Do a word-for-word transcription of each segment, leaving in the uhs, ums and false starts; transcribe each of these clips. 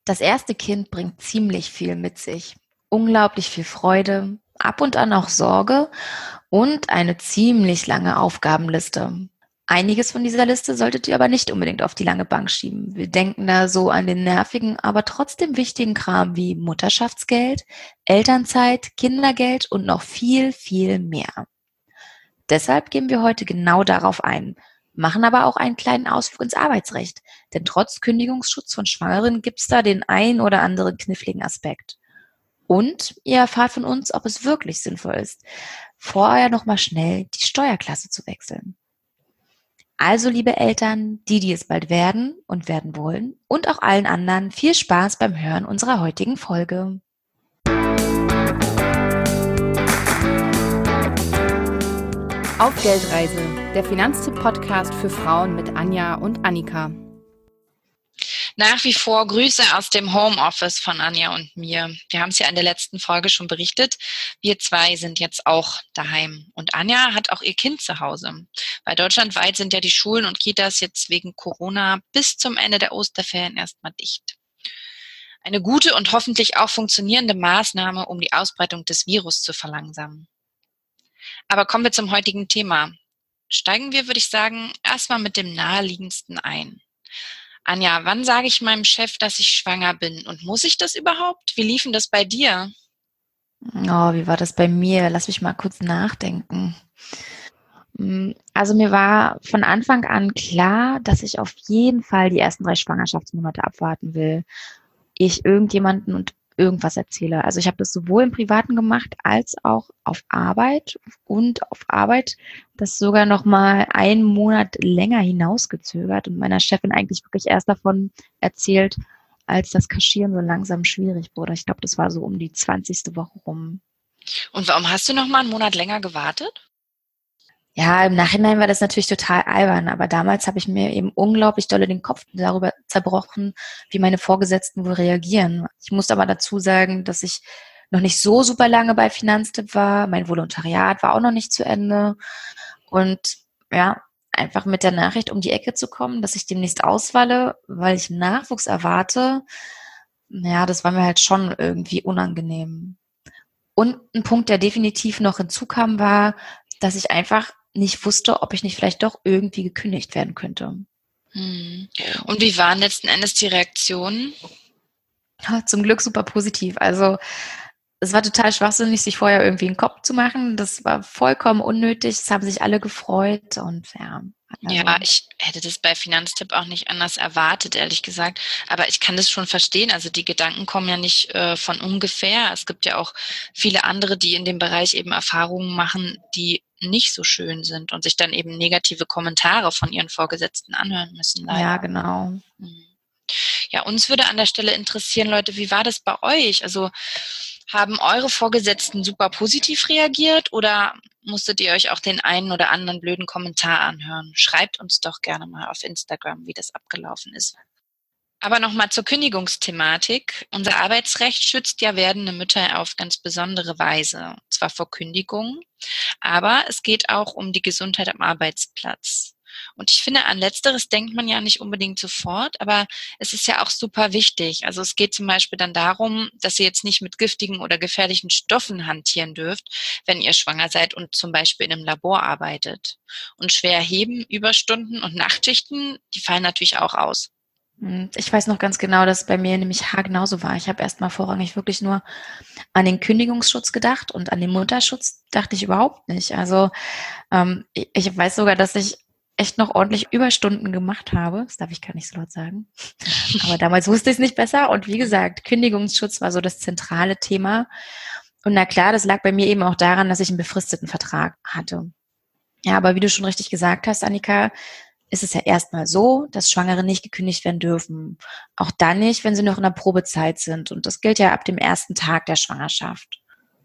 Das erste Kind bringt ziemlich viel mit sich. Unglaublich viel Freude, ab und an auch Sorge und eine ziemlich lange Aufgabenliste. Einiges von dieser Liste solltet ihr aber nicht unbedingt auf die lange Bank schieben. Wir denken da so an den nervigen, aber trotzdem wichtigen Kram wie Mutterschaftsgeld, Elternzeit, Kindergeld und noch viel, viel mehr. Deshalb gehen wir heute genau darauf ein, machen aber auch einen kleinen Ausflug ins Arbeitsrecht. Denn trotz Kündigungsschutz von Schwangeren gibt es da den ein oder anderen kniffligen Aspekt. Und ihr erfahrt von uns, ob es wirklich sinnvoll ist, vorher nochmal schnell die Steuerklasse zu wechseln. Also, liebe Eltern, die, die es bald werden und werden wollen, und auch allen anderen, viel Spaß beim Hören unserer heutigen Folge. Auf Geldreise, der Finanztipp-Podcast für Frauen mit Anja und Annika. Nach wie vor Grüße aus dem Homeoffice von Anja und mir. Wir haben es ja in der letzten Folge schon berichtet. Wir zwei sind jetzt auch daheim. Und Anja hat auch ihr Kind zu Hause. Weil deutschlandweit sind ja die Schulen und Kitas jetzt wegen Corona bis zum Ende der Osterferien erstmal dicht. Eine gute und hoffentlich auch funktionierende Maßnahme, um die Ausbreitung des Virus zu verlangsamen. Aber kommen wir zum heutigen Thema. Steigen wir, würde ich sagen, erstmal mit dem naheliegendsten ein. Anja, wann sage ich meinem Chef, dass ich schwanger bin? Und muss ich das überhaupt? Wie lief denn das bei dir? Oh, wie war das bei mir? Lass mich mal kurz nachdenken. Also mir war von Anfang an klar, dass ich auf jeden Fall die ersten drei Schwangerschaftsmonate abwarten will. Ich irgendjemanden und irgendwas erzähle. Also ich habe das sowohl im Privaten gemacht als auch auf Arbeit und auf Arbeit das sogar noch mal einen Monat länger hinausgezögert und meiner Chefin eigentlich wirklich erst davon erzählt, als das Kaschieren so langsam schwierig wurde. Ich glaube, das war so um die zwanzigste Woche rum. Und warum hast du noch mal einen Monat länger gewartet? Ja, im Nachhinein war das natürlich total albern, aber damals habe ich mir eben unglaublich dolle den Kopf darüber zerbrochen, wie meine Vorgesetzten wohl reagieren. Ich muss aber dazu sagen, dass ich noch nicht so super lange bei Finanztipp war. Mein Volontariat war auch noch nicht zu Ende. Und ja, einfach mit der Nachricht um die Ecke zu kommen, dass ich demnächst ausfalle, weil ich Nachwuchs erwarte, ja, das war mir halt schon irgendwie unangenehm. Und ein Punkt, der definitiv noch hinzukam, war, dass ich einfach nicht wusste, ob ich nicht vielleicht doch irgendwie gekündigt werden könnte. Hm. Und wie waren letzten Endes die Reaktionen? Ja, zum Glück super positiv. Also es war total schwachsinnig, sich vorher irgendwie einen Kopf zu machen. Das war vollkommen unnötig. Es haben sich alle gefreut und ja. Also. Ja, ich hätte das bei Finanztipp auch nicht anders erwartet, ehrlich gesagt. Aber ich kann das schon verstehen. Also die Gedanken kommen ja nicht äh, von ungefähr. Es gibt ja auch viele andere, die in dem Bereich eben Erfahrungen machen, die nicht so schön sind und sich dann eben negative Kommentare von ihren Vorgesetzten anhören müssen. Leider. Ja, genau. Ja, uns würde an der Stelle interessieren, Leute, wie war das bei euch? Also haben eure Vorgesetzten super positiv reagiert oder musstet ihr euch auch den einen oder anderen blöden Kommentar anhören? Schreibt uns doch gerne mal auf Instagram, wie das abgelaufen ist. Aber nochmal zur Kündigungsthematik. Unser Arbeitsrecht schützt ja werdende Mütter auf ganz besondere Weise. Zwar vor Kündigung, aber es geht auch um die Gesundheit am Arbeitsplatz. Und ich finde, an Letzteres denkt man ja nicht unbedingt sofort, aber es ist ja auch super wichtig. Also es geht zum Beispiel dann darum, dass ihr jetzt nicht mit giftigen oder gefährlichen Stoffen hantieren dürft, wenn ihr schwanger seid und zum Beispiel in einem Labor arbeitet. Und schwer heben, Überstunden und Nachtschichten, die fallen natürlich auch aus. Ich weiß noch ganz genau, dass es bei mir nämlich haargenauso war. Ich habe erstmal vorrangig wirklich nur an den Kündigungsschutz gedacht und an den Mutterschutz dachte ich überhaupt nicht. Also ähm, ich, ich weiß sogar, dass ich echt noch ordentlich Überstunden gemacht habe. Das darf ich gar nicht so laut sagen. Aber damals wusste ich es nicht besser. Und wie gesagt, Kündigungsschutz war so das zentrale Thema. Und na klar, das lag bei mir eben auch daran, dass ich einen befristeten Vertrag hatte. Ja, aber wie du schon richtig gesagt hast, Annika, ist es ja erstmal so, dass Schwangere nicht gekündigt werden dürfen. Auch dann nicht, wenn sie noch in der Probezeit sind. Und das gilt ja ab dem ersten Tag der Schwangerschaft.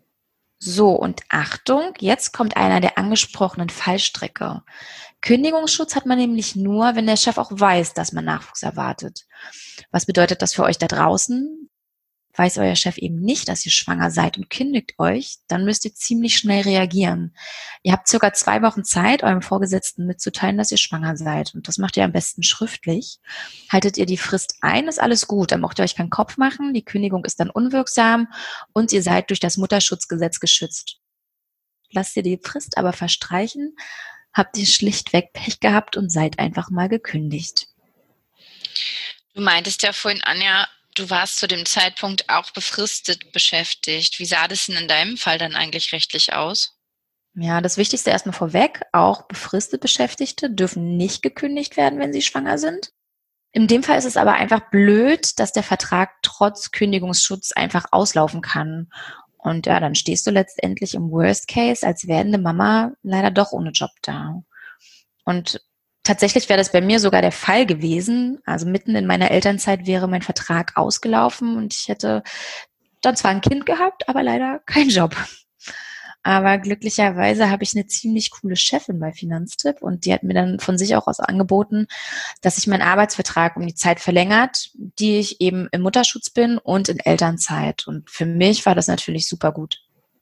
So, und Achtung, jetzt kommt einer der angesprochenen Fallstricke. Kündigungsschutz hat man nämlich nur, wenn der Chef auch weiß, dass man Nachwuchs erwartet. Was bedeutet das für euch da draußen? weiß euer Chef eben nicht, dass ihr schwanger seid und kündigt euch, dann müsst ihr ziemlich schnell reagieren. Ihr habt circa zwei Wochen Zeit, eurem Vorgesetzten mitzuteilen, dass ihr schwanger seid. Und das macht ihr am besten schriftlich. Haltet ihr die Frist ein, ist alles gut. Dann braucht ihr euch keinen Kopf machen. Die Kündigung ist dann unwirksam und ihr seid durch das Mutterschutzgesetz geschützt. Lasst ihr die Frist aber verstreichen, habt ihr schlichtweg Pech gehabt und seid einfach mal gekündigt. Du meintest ja vorhin, Anja, du warst zu dem Zeitpunkt auch befristet beschäftigt. Wie sah das denn in deinem Fall dann eigentlich rechtlich aus? Ja, das Wichtigste erstmal vorweg, auch befristet Beschäftigte dürfen nicht gekündigt werden, wenn sie schwanger sind. In dem Fall ist es aber einfach blöd, dass der Vertrag trotz Kündigungsschutz einfach auslaufen kann. Und ja, dann stehst du letztendlich im Worst Case als werdende Mama leider doch ohne Job da. Und tatsächlich wäre das bei mir sogar der Fall gewesen. Also mitten in meiner Elternzeit wäre mein Vertrag ausgelaufen und ich hätte dann zwar ein Kind gehabt, aber leider keinen Job. Aber glücklicherweise habe ich eine ziemlich coole Chefin bei Finanztipp und die hat mir dann von sich auch aus angeboten, dass sich mein Arbeitsvertrag um die Zeit verlängert, die ich eben im Mutterschutz bin und in Elternzeit. Und für mich war das natürlich super gut.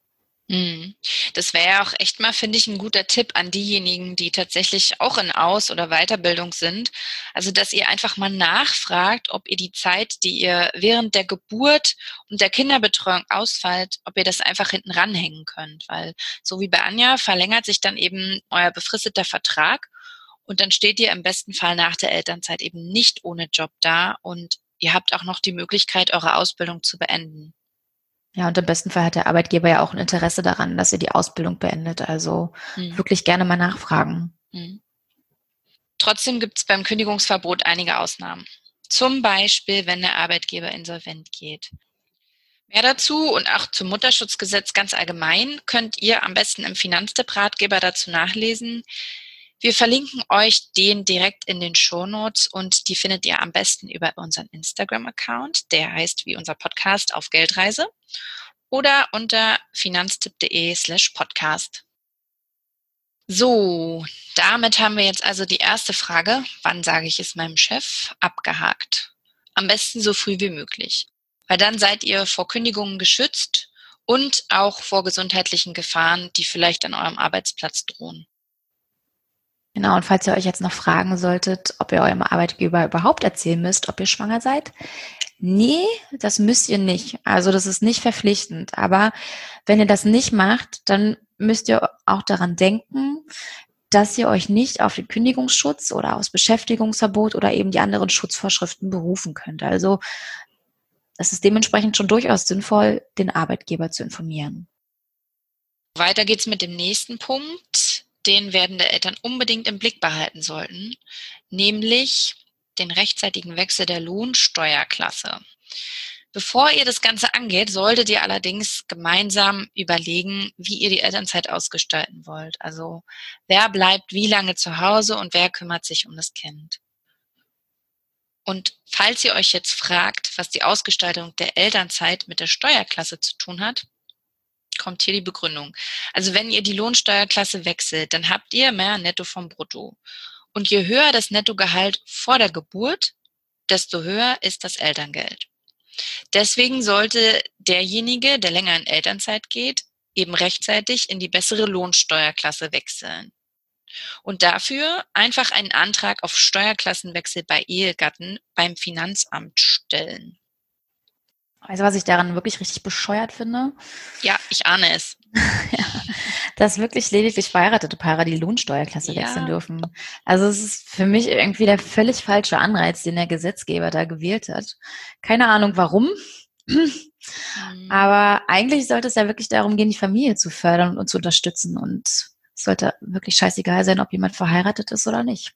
Das wäre ja auch echt mal, finde ich, ein guter Tipp an diejenigen, die tatsächlich auch in Aus- oder Weiterbildung sind. Also, dass ihr einfach mal nachfragt, ob ihr die Zeit, die ihr während der Geburt und der Kinderbetreuung ausfällt, ob ihr das einfach hinten ranhängen könnt. Weil so wie bei Anja verlängert sich dann eben euer befristeter Vertrag und dann steht ihr im besten Fall nach der Elternzeit eben nicht ohne Job da und ihr habt auch noch die Möglichkeit, eure Ausbildung zu beenden. Ja, und im besten Fall hat der Arbeitgeber ja auch ein Interesse daran, dass ihr die Ausbildung beendet. Also hm. wirklich gerne mal nachfragen. Hm. Trotzdem gibt es beim Kündigungsverbot einige Ausnahmen. Zum Beispiel, wenn der Arbeitgeber insolvent geht. Mehr dazu und auch zum Mutterschutzgesetz ganz allgemein könnt ihr am besten im Finanztipp-Ratgeber dazu nachlesen. Wir verlinken euch den direkt in den Shownotes und die findet ihr am besten über unseren Instagram-Account, der heißt wie unser Podcast auf Geldreise, oder unter finanztipp.de slash podcast. So, damit haben wir jetzt also die erste Frage, wann sage ich es meinem Chef, abgehakt. Am besten so früh wie möglich, weil dann seid ihr vor Kündigungen geschützt und auch vor gesundheitlichen Gefahren, die vielleicht an eurem Arbeitsplatz drohen. Genau, und falls ihr euch jetzt noch fragen solltet, ob ihr eurem Arbeitgeber überhaupt erzählen müsst, ob ihr schwanger seid, nee, das müsst ihr nicht. Also das ist nicht verpflichtend. Aber wenn ihr das nicht macht, dann müsst ihr auch daran denken, dass ihr euch nicht auf den Kündigungsschutz oder aufs Beschäftigungsverbot oder eben die anderen Schutzvorschriften berufen könnt. Also es ist dementsprechend schon durchaus sinnvoll, den Arbeitgeber zu informieren. Weiter geht's mit dem nächsten Punkt, den werdende Eltern unbedingt im Blick behalten sollten, nämlich den rechtzeitigen Wechsel der Lohnsteuerklasse. Bevor ihr das Ganze angeht, solltet ihr allerdings gemeinsam überlegen, wie ihr die Elternzeit ausgestalten wollt. Also wer bleibt wie lange zu Hause und wer kümmert sich um das Kind. Und falls ihr euch jetzt fragt, was die Ausgestaltung der Elternzeit mit der Steuerklasse zu tun hat, kommt hier die Begründung. Also wenn ihr die Lohnsteuerklasse wechselt, dann habt ihr mehr Netto vom Brutto. Und je höher das Nettogehalt vor der Geburt, desto höher ist das Elterngeld. Deswegen sollte derjenige, der länger in Elternzeit geht, eben rechtzeitig in die bessere Lohnsteuerklasse wechseln. Und dafür einfach einen Antrag auf Steuerklassenwechsel bei Ehegatten beim Finanzamt stellen. Also was ich daran wirklich richtig bescheuert finde? Ja, ich ahne es. Ja, dass wirklich lediglich verheiratete Paare die Lohnsteuerklasse Ja. wechseln dürfen. Also es ist für mich irgendwie der völlig falsche Anreiz, den der Gesetzgeber da gewählt hat. Keine Ahnung warum. Mhm. Aber eigentlich sollte es ja wirklich darum gehen, die Familie zu fördern und zu unterstützen. Und es sollte wirklich scheißegal sein, ob jemand verheiratet ist oder nicht.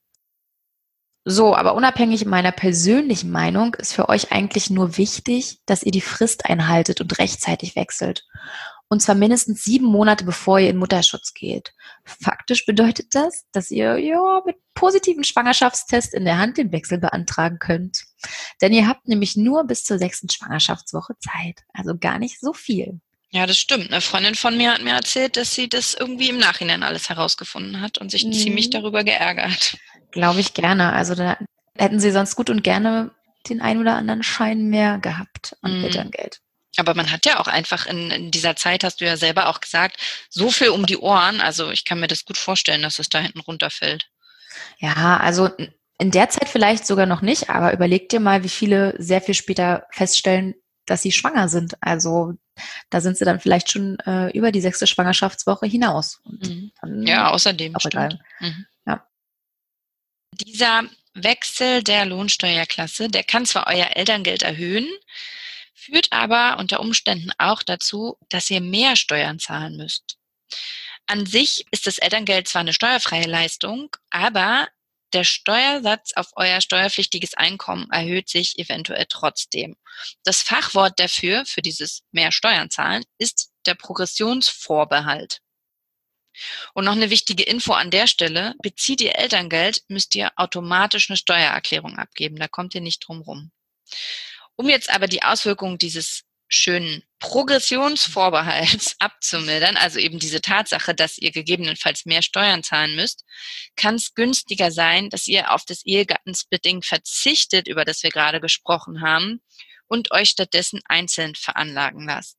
So, aber unabhängig meiner persönlichen Meinung ist für euch eigentlich nur wichtig, dass ihr die Frist einhaltet und rechtzeitig wechselt. Und zwar mindestens sieben Monate, bevor ihr in Mutterschutz geht. Faktisch bedeutet das, dass ihr ja mit positiven Schwangerschaftstest in der Hand den Wechsel beantragen könnt. Denn ihr habt nämlich nur bis zur sechsten Schwangerschaftswoche Zeit. Also gar nicht so viel. Ja, das stimmt. Eine Freundin von mir hat mir erzählt, dass sie das irgendwie im Nachhinein alles herausgefunden hat und sich mhm. ziemlich darüber geärgert. Glaube ich gerne. Also da hätten sie sonst gut und gerne den ein oder anderen Schein mehr gehabt an mhm. Elterngeld. Aber man hat ja auch einfach in, in dieser Zeit, hast du ja selber auch gesagt, so viel um die Ohren. Also ich kann mir das gut vorstellen, dass es da hinten runterfällt. Ja, also in der Zeit vielleicht sogar noch nicht, aber überleg dir mal, wie viele sehr viel später feststellen, dass sie schwanger sind. Also da sind sie dann vielleicht schon äh, über die sechste Schwangerschaftswoche hinaus. Und Mhm. dann Ja, außerdem, auch stimmt. egal. Mhm. Ja. Dieser Wechsel der Lohnsteuerklasse, der kann zwar euer Elterngeld erhöhen, führt aber unter Umständen auch dazu, dass ihr mehr Steuern zahlen müsst. An sich ist das Elterngeld zwar eine steuerfreie Leistung, aber der Steuersatz auf euer steuerpflichtiges Einkommen erhöht sich eventuell trotzdem. Das Fachwort dafür, für dieses mehr Steuern zahlen, ist der Progressionsvorbehalt. Und noch eine wichtige Info an der Stelle: Bezieht ihr Elterngeld, müsst ihr automatisch eine Steuererklärung abgeben. Da kommt ihr nicht drum rum. Um jetzt aber die Auswirkungen dieses schönen Progressionsvorbehalts abzumildern, also eben diese Tatsache, dass ihr gegebenenfalls mehr Steuern zahlen müsst, kann es günstiger sein, dass ihr auf das Ehegattensplitting verzichtet, über das wir gerade gesprochen haben, und euch stattdessen einzeln veranlagen lasst.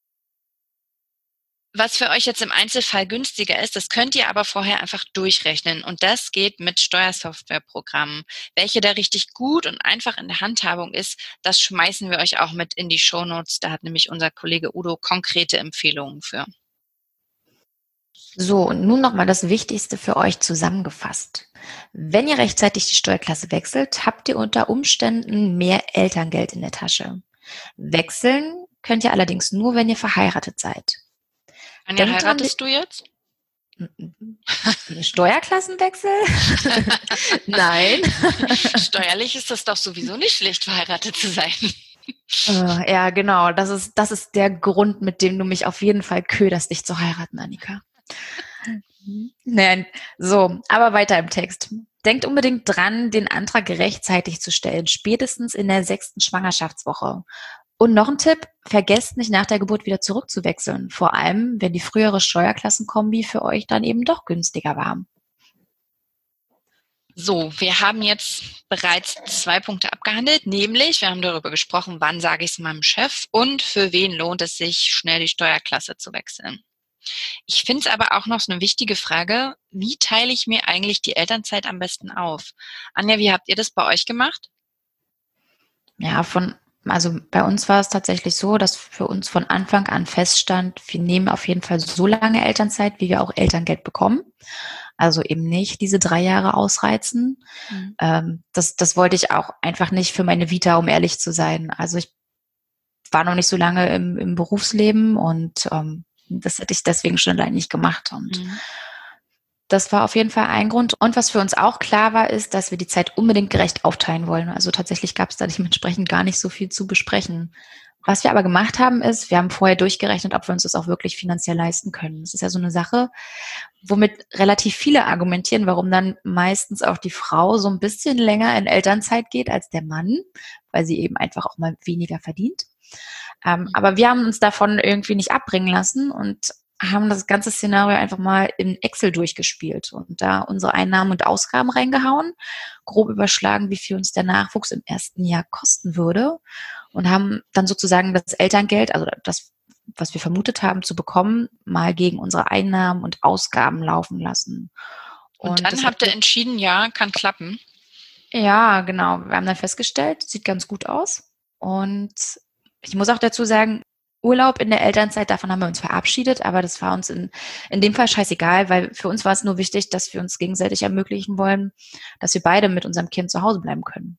Was für euch jetzt im Einzelfall günstiger ist, das könnt ihr aber vorher einfach durchrechnen. Und das geht mit Steuersoftwareprogrammen. Welche da richtig gut und einfach in der Handhabung ist, das schmeißen wir euch auch mit in die Shownotes. Da hat nämlich unser Kollege Udo konkrete Empfehlungen für. So, und nun nochmal das Wichtigste für euch zusammengefasst. Wenn ihr rechtzeitig die Steuerklasse wechselt, habt ihr unter Umständen mehr Elterngeld in der Tasche. Wechseln könnt ihr allerdings nur, wenn ihr verheiratet seid. Anja, Denkt dran, heiratest du jetzt? den Steuerklassenwechsel? Nein. Steuerlich ist das doch sowieso nicht schlecht, verheiratet zu sein. Äh, ja, genau. Das ist, das ist der Grund, mit dem du mich auf jeden Fall köderst, dich zu heiraten, Annika. Nein, so, aber weiter im Text. Denkt unbedingt dran, den Antrag rechtzeitig zu stellen, spätestens in der sechsten Schwangerschaftswoche. Und noch ein Tipp: Vergesst nicht, nach der Geburt wieder zurückzuwechseln. Vor allem, wenn die frühere Steuerklassenkombi für euch dann eben doch günstiger war. So, wir haben jetzt bereits zwei Punkte abgehandelt, nämlich wir haben darüber gesprochen, wann sage ich es meinem Chef und für wen lohnt es sich, schnell die Steuerklasse zu wechseln. Ich finde es aber auch noch so eine wichtige Frage: Wie teile ich mir eigentlich die Elternzeit am besten auf? Anja, wie habt ihr das bei euch gemacht? Ja, von, also bei uns war es tatsächlich so, dass für uns von Anfang an feststand, wir nehmen auf jeden Fall so lange Elternzeit, wie wir auch Elterngeld bekommen. Also eben nicht diese drei Jahre ausreizen. Mhm. Ähm, das, das wollte ich auch einfach nicht für meine Vita, um ehrlich zu sein. Also ich war noch nicht so lange im, im Berufsleben und ähm, das hätte ich deswegen schon allein nicht gemacht. Und mhm. das war auf jeden Fall ein Grund. Und was für uns auch klar war, ist, dass wir die Zeit unbedingt gerecht aufteilen wollen. Also tatsächlich gab es da dementsprechend gar nicht so viel zu besprechen. Was wir aber gemacht haben, ist, wir haben vorher durchgerechnet, ob wir uns das auch wirklich finanziell leisten können. Das ist ja so eine Sache, womit relativ viele argumentieren, warum dann meistens auch die Frau so ein bisschen länger in Elternzeit geht als der Mann, weil sie eben einfach auch mal weniger verdient. Ähm, aber wir haben uns davon irgendwie nicht abbringen lassen und haben das ganze Szenario einfach mal in Excel durchgespielt und da unsere Einnahmen und Ausgaben reingehauen, grob überschlagen, wie viel uns der Nachwuchs im ersten Jahr kosten würde und haben dann sozusagen das Elterngeld, also das, was wir vermutet haben zu bekommen, mal gegen unsere Einnahmen und Ausgaben laufen lassen. Und, und dann habt ihr entschieden, ja, kann klappen. Ja, genau. Wir haben dann festgestellt, sieht ganz gut aus. Und ich muss auch dazu sagen, Urlaub in der Elternzeit, davon haben wir uns verabschiedet, aber das war uns in, in dem Fall scheißegal, weil für uns war es nur wichtig, dass wir uns gegenseitig ermöglichen wollen, dass wir beide mit unserem Kind zu Hause bleiben können.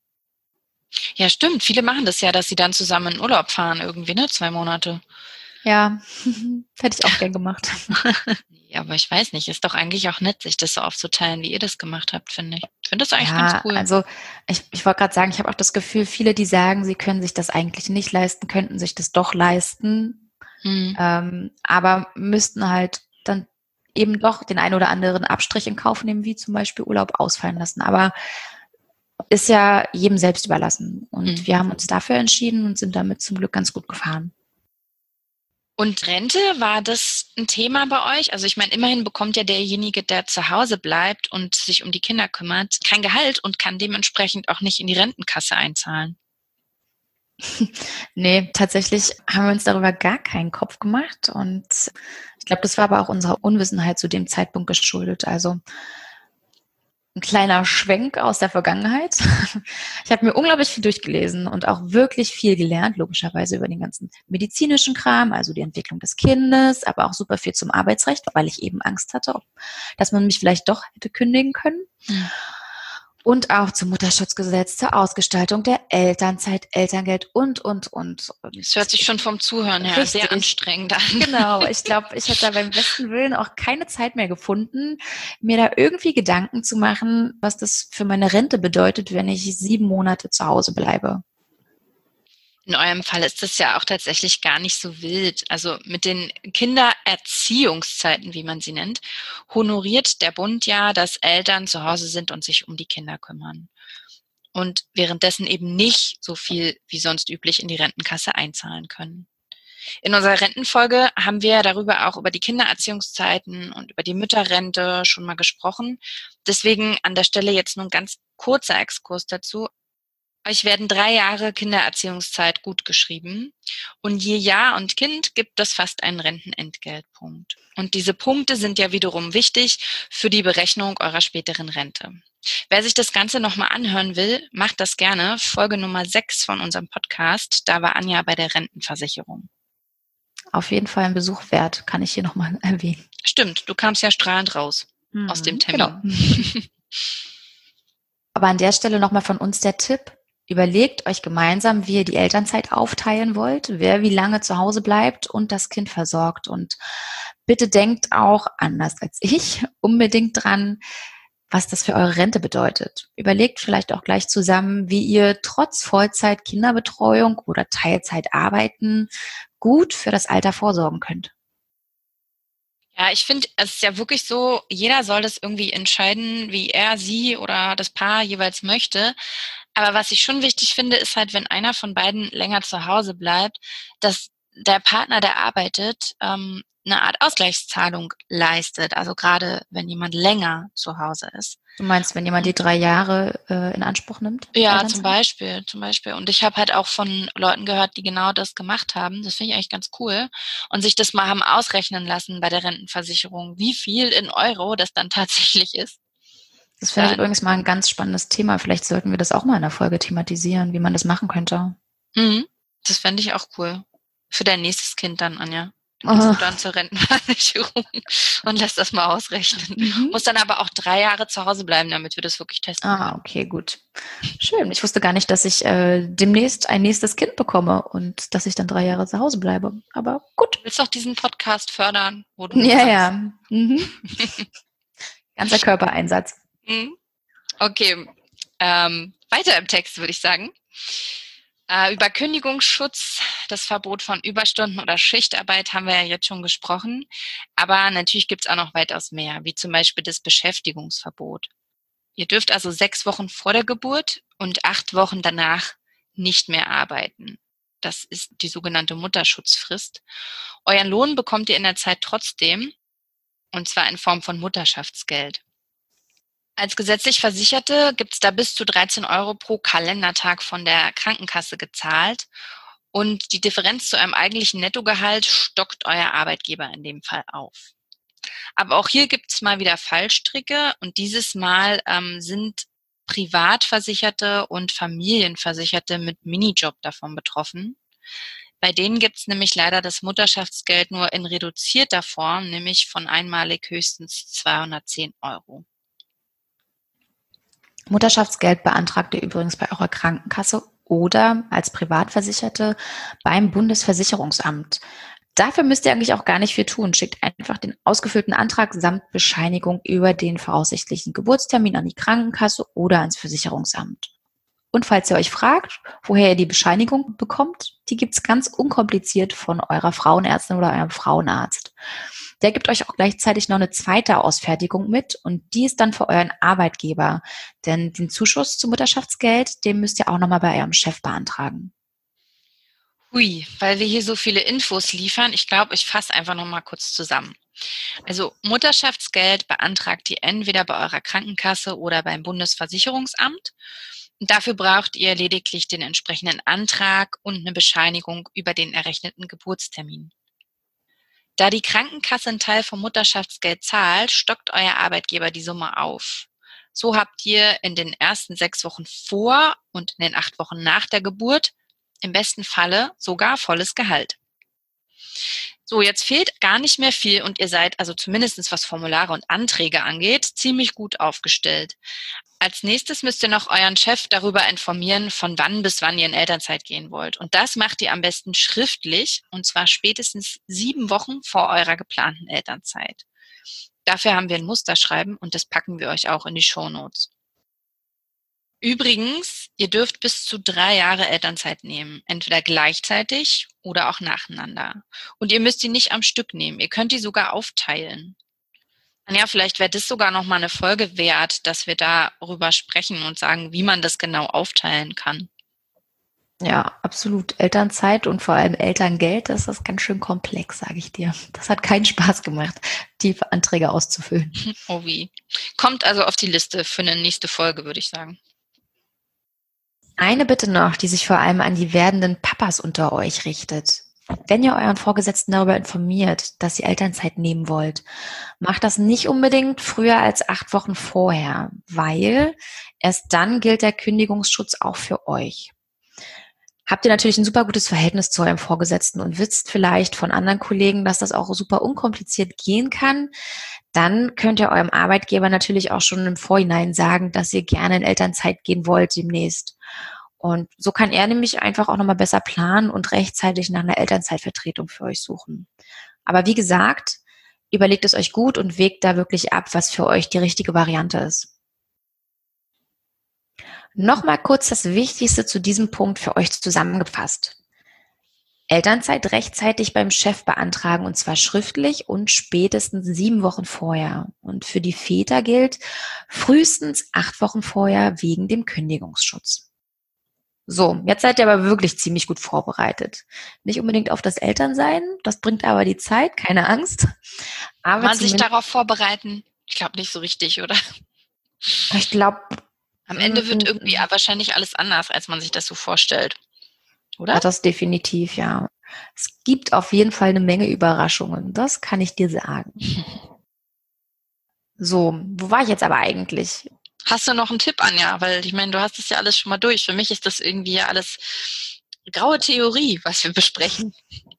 Ja, stimmt. Viele machen das ja, dass sie dann zusammen in Urlaub fahren irgendwie, ne? Zwei Monate. Ja, hätte ich auch gern gemacht. Ja, aber ich weiß nicht, ist doch eigentlich auch nett, sich das so aufzuteilen, wie ihr das gemacht habt, finde ich. Ich finde das eigentlich ja, ganz cool. Also ich, ich wollte gerade sagen, ich habe auch das Gefühl, viele, die sagen, sie können sich das eigentlich nicht leisten, könnten sich das doch leisten, hm. ähm, aber müssten halt dann eben doch den einen oder anderen Abstrich in Kauf nehmen, wie zum Beispiel Urlaub ausfallen lassen. Aber ist ja jedem selbst überlassen. Und hm. wir haben uns dafür entschieden und sind damit zum Glück ganz gut gefahren. Und Rente, war das ein Thema bei euch? Also ich meine, immerhin bekommt ja derjenige, der zu Hause bleibt und sich um die Kinder kümmert, kein Gehalt und kann dementsprechend auch nicht in die Rentenkasse einzahlen. Nee, tatsächlich haben wir uns darüber gar keinen Kopf gemacht und ich glaube, das war aber auch unserer Unwissenheit zu dem Zeitpunkt geschuldet. Also ein kleiner Schwenk aus der Vergangenheit. Ich habe mir unglaublich viel durchgelesen und auch wirklich viel gelernt, logischerweise über den ganzen medizinischen Kram, also die Entwicklung des Kindes, aber auch super viel zum Arbeitsrecht, weil ich eben Angst hatte, ob, dass man mich vielleicht doch hätte kündigen können. Mhm. Und auch zum Mutterschutzgesetz, zur Ausgestaltung der Elternzeit, Elterngeld und, und, und. Das hört sich schon vom Zuhören her richtig, sehr anstrengend an. Genau, ich glaube, ich hätte da beim besten Willen auch keine Zeit mehr gefunden, mir da irgendwie Gedanken zu machen, was das für meine Rente bedeutet, wenn ich sieben Monate zu Hause bleibe. In eurem Fall ist das ja auch tatsächlich gar nicht so wild. Also mit den Kindererziehungszeiten, wie man sie nennt, honoriert der Bund ja, dass Eltern zu Hause sind und sich um die Kinder kümmern. Und währenddessen eben nicht so viel wie sonst üblich in die Rentenkasse einzahlen können. In unserer Rentenfolge haben wir darüber auch über die Kindererziehungszeiten und über die Mütterrente schon mal gesprochen. Deswegen an der Stelle jetzt nur ein ganz kurzer Exkurs dazu. Euch werden drei Jahre Kindererziehungszeit gutgeschrieben und je Jahr und Kind gibt es fast einen Rentenentgeltpunkt. Und diese Punkte sind ja wiederum wichtig für die Berechnung eurer späteren Rente. Wer sich das Ganze nochmal anhören will, macht das gerne. Folge Nummer sechs von unserem Podcast, da war Anja bei der Rentenversicherung. Auf jeden Fall ein Besuch wert, kann ich hier nochmal erwähnen. Stimmt, du kamst ja strahlend raus mhm, aus dem Termin. Genau. Aber an der Stelle nochmal von uns der Tipp. Überlegt euch gemeinsam, wie ihr die Elternzeit aufteilen wollt, wer wie lange zu Hause bleibt und das Kind versorgt. Und bitte denkt auch, anders als ich, unbedingt dran, was das für eure Rente bedeutet. Überlegt vielleicht auch gleich zusammen, wie ihr trotz Vollzeit Kinderbetreuung oder Teilzeit arbeiten gut für das Alter vorsorgen könnt. Ja, ich finde, es ist ja wirklich so, jeder soll das irgendwie entscheiden, wie er, sie oder das Paar jeweils möchte. Aber was ich schon wichtig finde, ist halt, wenn einer von beiden länger zu Hause bleibt, dass der Partner, der arbeitet, ähm, eine Art Ausgleichszahlung leistet. Also gerade, wenn jemand länger zu Hause ist. Du meinst, wenn jemand die drei Jahre äh, in Anspruch nimmt? Ja, zum Beispiel, zum Beispiel. Und ich habe halt auch von Leuten gehört, die genau das gemacht haben. Das finde ich eigentlich ganz cool. Und sich das mal haben ausrechnen lassen bei der Rentenversicherung, wie viel in Euro das dann tatsächlich ist. Das finde ich übrigens mal ein ganz spannendes Thema. Vielleicht sollten wir das auch mal in der Folge thematisieren, wie man das machen könnte. Mhm. Das fände ich auch cool. Für dein nächstes Kind dann, Anja. Du gehst oh. dann zur Rentenversicherung und lässt das mal ausrechnen. Mhm. Muss dann aber auch drei Jahre zu Hause bleiben, damit wir das wirklich testen können. Ah, okay, gut. Schön. Ich wusste gar nicht, dass ich äh, demnächst ein nächstes Kind bekomme und dass ich dann drei Jahre zu Hause bleibe. Aber gut. Du willst doch diesen Podcast fördern, wo du Ja, ja. Mhm. Ganzer Körpereinsatz. Okay, ähm, weiter im Text würde ich sagen. Äh, über Kündigungsschutz, das Verbot von Überstunden oder Schichtarbeit haben wir ja jetzt schon gesprochen. Aber natürlich gibt es auch noch weitaus mehr, wie zum Beispiel das Beschäftigungsverbot. Ihr dürft also sechs Wochen vor der Geburt und acht Wochen danach nicht mehr arbeiten. Das ist die sogenannte Mutterschutzfrist. Euren Lohn bekommt ihr in der Zeit trotzdem, und zwar in Form von Mutterschaftsgeld. Als gesetzlich Versicherte gibt es da bis zu dreizehn Euro pro Kalendertag von der Krankenkasse gezahlt und die Differenz zu eurem eigentlichen Nettogehalt stockt euer Arbeitgeber in dem Fall auf. Aber auch hier gibt es mal wieder Fallstricke und dieses Mal ähm, sind Privatversicherte und Familienversicherte mit Minijob davon betroffen. Bei denen gibt es nämlich leider das Mutterschaftsgeld nur in reduzierter Form, nämlich von einmalig höchstens zweihundertzehn Euro. Mutterschaftsgeld beantragt ihr übrigens bei eurer Krankenkasse oder als Privatversicherte beim Bundesversicherungsamt. Dafür müsst ihr eigentlich auch gar nicht viel tun. Schickt einfach den ausgefüllten Antrag samt Bescheinigung über den voraussichtlichen Geburtstermin an die Krankenkasse oder ans Versicherungsamt. Und falls ihr euch fragt, woher ihr die Bescheinigung bekommt, die gibt's ganz unkompliziert von eurer Frauenärztin oder eurem Frauenarzt. Der gibt euch auch gleichzeitig noch eine zweite Ausfertigung mit und die ist dann für euren Arbeitgeber. Denn den Zuschuss zum Mutterschaftsgeld, den müsst ihr auch nochmal bei eurem Chef beantragen. Hui, weil wir hier so viele Infos liefern, ich glaube, ich fasse einfach nochmal kurz zusammen. Also Mutterschaftsgeld beantragt ihr entweder bei eurer Krankenkasse oder beim Bundesversicherungsamt. Dafür braucht ihr lediglich den entsprechenden Antrag und eine Bescheinigung über den errechneten Geburtstermin. Da die Krankenkasse einen Teil vom Mutterschaftsgeld zahlt, stockt euer Arbeitgeber die Summe auf. So habt ihr in den ersten sechs Wochen vor und in den acht Wochen nach der Geburt im besten Falle sogar volles Gehalt. So, jetzt fehlt gar nicht mehr viel und ihr seid, also zumindest was Formulare und Anträge angeht, ziemlich gut aufgestellt. Als nächstes müsst ihr noch euren Chef darüber informieren, von wann bis wann ihr in Elternzeit gehen wollt. Und das macht ihr am besten schriftlich, und zwar spätestens sieben Wochen vor eurer geplanten Elternzeit. Dafür haben wir ein Musterschreiben und das packen wir euch auch in die Shownotes. Übrigens, ihr dürft bis zu drei Jahre Elternzeit nehmen, entweder gleichzeitig oder auch nacheinander. Und ihr müsst die nicht am Stück nehmen, ihr könnt die sogar aufteilen. Ja, vielleicht wäre das sogar nochmal eine Folge wert, dass wir darüber sprechen und sagen, wie man das genau aufteilen kann. Ja, absolut. Elternzeit und vor allem Elterngeld, das ist ganz schön komplex, sage ich dir. Das hat keinen Spaß gemacht, die Anträge auszufüllen. Oh wie. Kommt also auf die Liste für eine nächste Folge, würde ich sagen. Eine Bitte noch, die sich vor allem an die werdenden Papas unter euch richtet. Wenn ihr euren Vorgesetzten darüber informiert, dass ihr Elternzeit nehmen wollt, macht das nicht unbedingt früher als acht Wochen vorher, weil erst dann gilt der Kündigungsschutz auch für euch. Habt ihr natürlich ein super gutes Verhältnis zu eurem Vorgesetzten und wisst vielleicht von anderen Kollegen, dass das auch super unkompliziert gehen kann, dann könnt ihr eurem Arbeitgeber natürlich auch schon im Vorhinein sagen, dass ihr gerne in Elternzeit gehen wollt demnächst. Und so kann er nämlich einfach auch nochmal besser planen und rechtzeitig nach einer Elternzeitvertretung für euch suchen. Aber wie gesagt, überlegt es euch gut und wägt da wirklich ab, was für euch die richtige Variante ist. Nochmal kurz das Wichtigste zu diesem Punkt für euch zusammengefasst. Elternzeit rechtzeitig beim Chef beantragen, und zwar schriftlich und spätestens sieben Wochen vorher. Und für die Väter gilt frühestens acht Wochen vorher wegen dem Kündigungsschutz. So, jetzt seid ihr aber wirklich ziemlich gut vorbereitet. Nicht unbedingt auf das Elternsein, das bringt aber die Zeit, keine Angst. Aber Kann man sich darauf vorbereiten? Ich glaube nicht so richtig, oder? Ich glaube, am Ende wird irgendwie wahrscheinlich alles anders, als man sich das so vorstellt, oder? Ja, das definitiv, ja. Es gibt auf jeden Fall eine Menge Überraschungen, das kann ich dir sagen. So, wo war ich jetzt aber eigentlich? Hast du noch einen Tipp, Anja? Weil ich meine, du hast das ja alles schon mal durch. Für mich ist das irgendwie ja alles graue Theorie, was wir besprechen.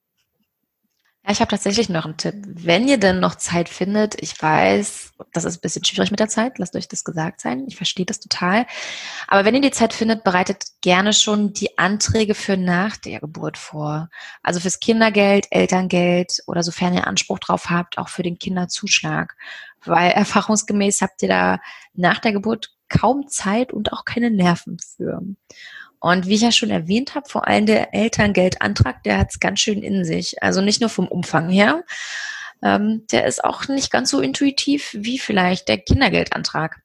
Ja, ich habe tatsächlich noch einen Tipp. Wenn ihr denn noch Zeit findet, ich weiß, das ist ein bisschen schwierig mit der Zeit, lasst euch das gesagt sein, ich verstehe das total. Aber wenn ihr die Zeit findet, bereitet gerne schon die Anträge für nach der Geburt vor. Also fürs Kindergeld, Elterngeld oder sofern ihr Anspruch drauf habt, auch für den Kinderzuschlag. Weil erfahrungsgemäß habt ihr da nach der Geburt kaum Zeit und auch keine Nerven für. Und wie ich ja schon erwähnt habe, vor allem der Elterngeldantrag, der hat es ganz schön in sich. Also nicht nur vom Umfang her, ähm, der ist auch nicht ganz so intuitiv wie vielleicht der Kindergeldantrag.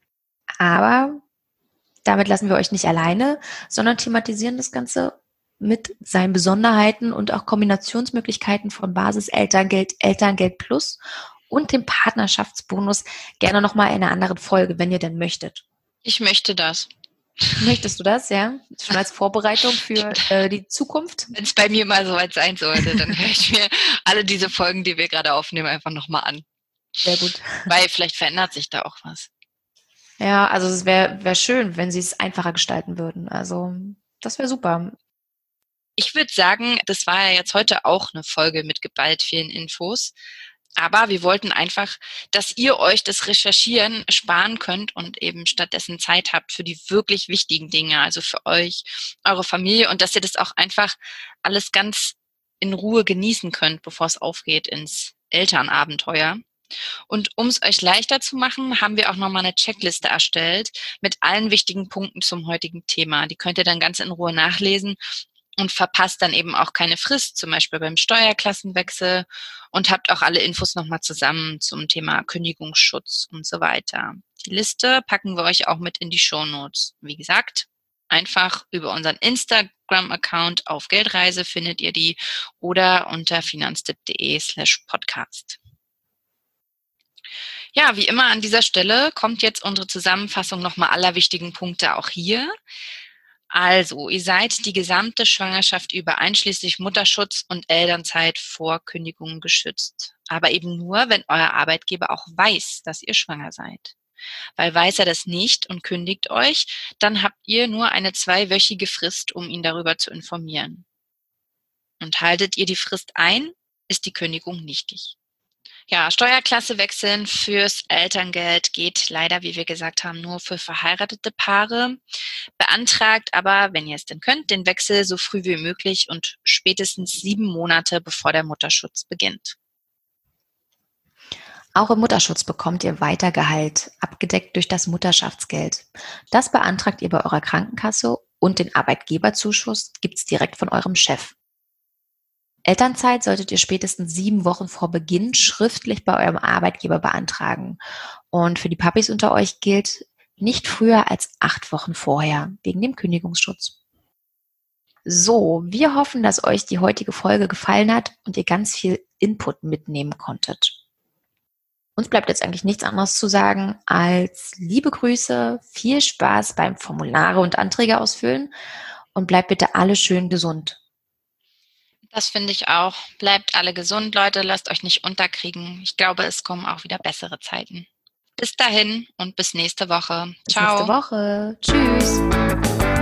Aber damit lassen wir euch nicht alleine, sondern thematisieren das Ganze mit seinen Besonderheiten und auch Kombinationsmöglichkeiten von Basis-Elterngeld, Elterngeld Plus und dem Partnerschaftsbonus gerne nochmal in einer anderen Folge, wenn ihr denn möchtet. Ich möchte das. Möchtest du das, ja? Schon als Vorbereitung für äh, die Zukunft? Wenn es bei mir mal soweit sein sollte, dann höre ich mir alle diese Folgen, die wir gerade aufnehmen, einfach nochmal an. Sehr gut. Weil vielleicht verändert sich da auch was. Ja, also es wäre wär schön, wenn sie es einfacher gestalten würden. Also das wäre super. Ich würde sagen, das war ja jetzt heute auch eine Folge mit geballt vielen Infos. Aber wir wollten einfach, dass ihr euch das Recherchieren sparen könnt und eben stattdessen Zeit habt für die wirklich wichtigen Dinge, also für euch, eure Familie, und dass ihr das auch einfach alles ganz in Ruhe genießen könnt, bevor es aufgeht ins Elternabenteuer. Und um es euch leichter zu machen, haben wir auch nochmal eine Checkliste erstellt mit allen wichtigen Punkten zum heutigen Thema. Die könnt ihr dann ganz in Ruhe nachlesen und verpasst dann eben auch keine Frist, zum Beispiel beim Steuerklassenwechsel, und habt auch alle Infos nochmal zusammen zum Thema Kündigungsschutz und so weiter. Die Liste packen wir euch auch mit in die Shownotes. Wie gesagt, einfach über unseren Instagram-Account auf Geldreise findet ihr die oder unter finanztipp.de slash podcast. Ja, wie immer an dieser Stelle kommt jetzt unsere Zusammenfassung nochmal aller wichtigen Punkte auch hier. Also, ihr seid die gesamte Schwangerschaft über einschließlich Mutterschutz und Elternzeit vor Kündigung geschützt. Aber eben nur, wenn euer Arbeitgeber auch weiß, dass ihr schwanger seid. Weil weiß er das nicht und kündigt euch, dann habt ihr nur eine zweiwöchige Frist, um ihn darüber zu informieren. Und haltet ihr die Frist ein, ist die Kündigung nichtig. Ja, Steuerklasse wechseln fürs Elterngeld geht leider, wie wir gesagt haben, nur für verheiratete Paare. Beantragt aber, wenn ihr es denn könnt, den Wechsel so früh wie möglich und spätestens sieben Monate bevor der Mutterschutz beginnt. Auch im Mutterschutz bekommt ihr weiter Gehalt, abgedeckt durch das Mutterschaftsgeld. Das beantragt ihr bei eurer Krankenkasse und den Arbeitgeberzuschuss gibt es direkt von eurem Chef. Elternzeit solltet ihr spätestens sieben Wochen vor Beginn schriftlich bei eurem Arbeitgeber beantragen. Und für die Papis unter euch gilt nicht früher als acht Wochen vorher, wegen dem Kündigungsschutz. So, wir hoffen, dass euch die heutige Folge gefallen hat und ihr ganz viel Input mitnehmen konntet. Uns bleibt jetzt eigentlich nichts anderes zu sagen als liebe Grüße, viel Spaß beim Formulare und Anträge ausfüllen und bleibt bitte alle schön gesund. Das finde ich auch. Bleibt alle gesund, Leute, lasst euch nicht unterkriegen. Ich glaube, es kommen auch wieder bessere Zeiten. Bis dahin und bis nächste Woche. Bis Ciao. nächste Woche. Tschüss.